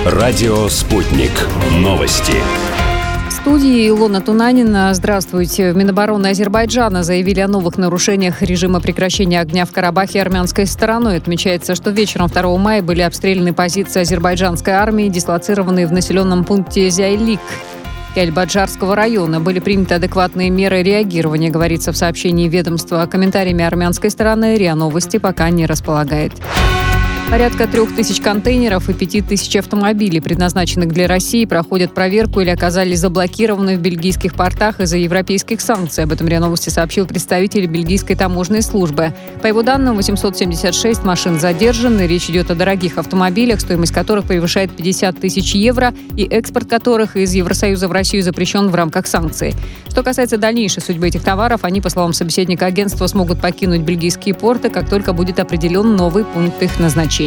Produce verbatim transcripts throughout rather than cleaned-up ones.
Радио «Спутник». Новости. В студии Илона Тунанина. Здравствуйте. В Минобороны Азербайджана заявили о новых нарушениях режима прекращения огня в Карабахе армянской стороной. Отмечается, что вечером второго мая были обстреляны позиции азербайджанской армии, дислоцированные в населенном пункте Зяйлик Кельбаджарского района. Были приняты адекватные меры реагирования, говорится в сообщении ведомства. Комментариями армянской стороны РИА Новости пока не располагает. Порядка трех тысяч контейнеров и пяти тысяч автомобилей, предназначенных для России, проходят проверку или оказались заблокированы в бельгийских портах из-за европейских санкций. Об этом РИА Новости сообщил представитель бельгийской таможенной службы. По его данным, восемьсот семьдесят шесть машин задержаны. Речь идет о дорогих автомобилях, стоимость которых превышает пятьдесят тысяч евро, и экспорт которых из Евросоюза в Россию запрещен в рамках санкций. Что касается дальнейшей судьбы этих товаров, они, по словам собеседника агентства, смогут покинуть бельгийские порты, как только будет определен новый пункт их назначения.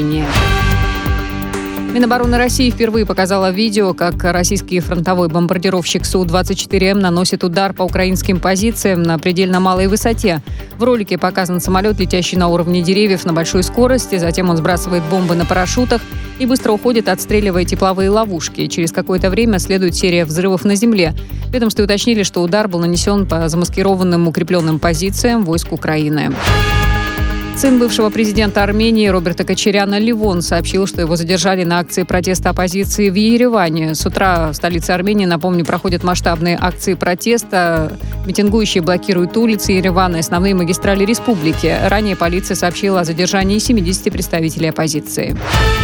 Минобороны России впервые показала видео, как российский фронтовой бомбардировщик Су двадцать четыре М наносит удар по украинским позициям на предельно малой высоте. В ролике показан самолет, летящий на уровне деревьев на большой скорости. Затем он сбрасывает бомбы на парашютах и быстро уходит, отстреливая тепловые ловушки. Через какое-то время следует серия взрывов на земле. В ведомстве уточнили, что удар был нанесен по замаскированным укрепленным позициям войск Украины. Сын бывшего президента Армении Роберта Кочаряна Левон сообщил, что его задержали на акции протеста оппозиции в Ереване. С утра в столице Армении, напомню, проходят масштабные акции протеста. Митингующие блокируют улицы Еревана и основные магистрали республики. Ранее полиция сообщила о задержании семидесяти представителей оппозиции.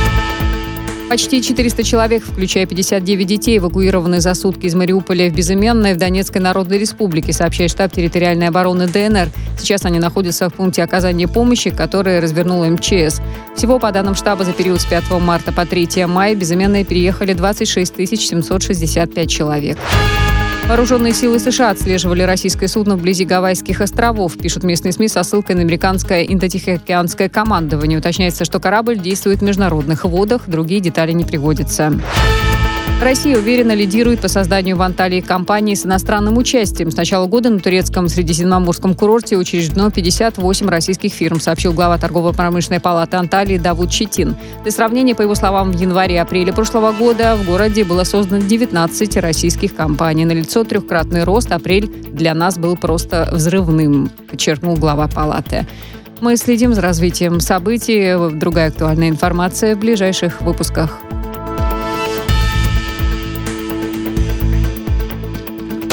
Почти четыреста человек, включая пятьдесят девять детей, эвакуированы за сутки из Мариуполя в Безыменное в Донецкой Народной Республике, сообщает штаб территориальной обороны ДНР. Сейчас они находятся в пункте оказания помощи, который развернула эм че эс. Всего, по данным штаба, за период с пятого марта по третьего мая в Безыменное переехали двадцать шесть тысяч семьсот шестьдесят пять человек. Вооруженные силы США отслеживали российское судно вблизи Гавайских островов, пишут местные СМИ со ссылкой на американское Индо-Тихоокеанское командование. Уточняется, что корабль действует в международных водах, другие детали не приводятся. Россия уверенно лидирует по созданию в Анталии компании с иностранным участием. С начала года на турецком Средиземноморском курорте учреждено пятьдесят восемь российских фирм, сообщил глава торгово-промышленной палаты Анталии Давуд Четин. Для сравнения, по его словам, в январе-апреле прошлого года в городе было создано девятнадцать российских компаний. Налицо трехкратный рост. Апрель для нас был просто взрывным, подчеркнул глава палаты. Мы следим за развитием событий. Другая актуальная информация в ближайших выпусках.